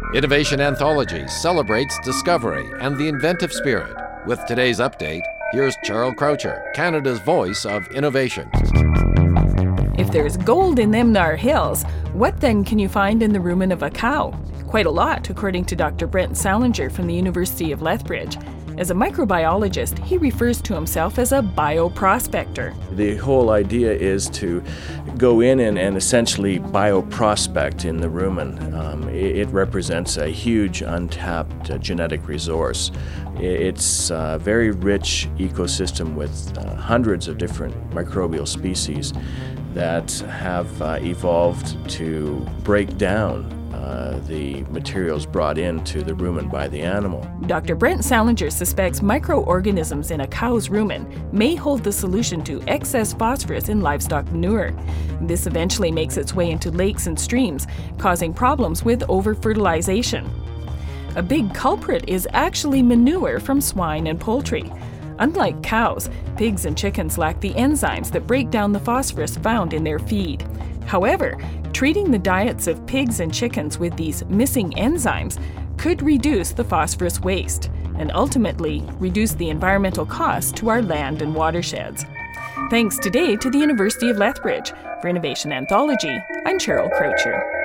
Innovation Anthology celebrates discovery and the inventive spirit. With today's update, here's Cheryl Croucher, Canada's voice of innovation. If there's gold in them nar hills, what then can you find in the rumen of a cow? Quite a lot, according to Dr. Brent Salinger from the University of Lethbridge. As a microbiologist, he refers to himself as a bioprospector. The whole idea is to go in and essentially bioprospect in the rumen. It represents a huge untapped genetic resource. It's a very rich ecosystem with hundreds of different microbial species that have evolved to break down the materials brought into the rumen by the animal. Dr. Brent Salinger suspects microorganisms in a cow's rumen may hold the solution to excess phosphorus in livestock manure. This eventually makes its way into lakes and streams, causing problems with over-fertilization. A big culprit is actually manure from swine and poultry. Unlike cows, pigs and chickens lack the enzymes that break down the phosphorus found in their feed. However, treating the diets of pigs and chickens with these missing enzymes could reduce the phosphorus waste and ultimately reduce the environmental costs to our land and watersheds. Thanks today to the University of Lethbridge. For Innovation Anthology, I'm Cheryl Croucher.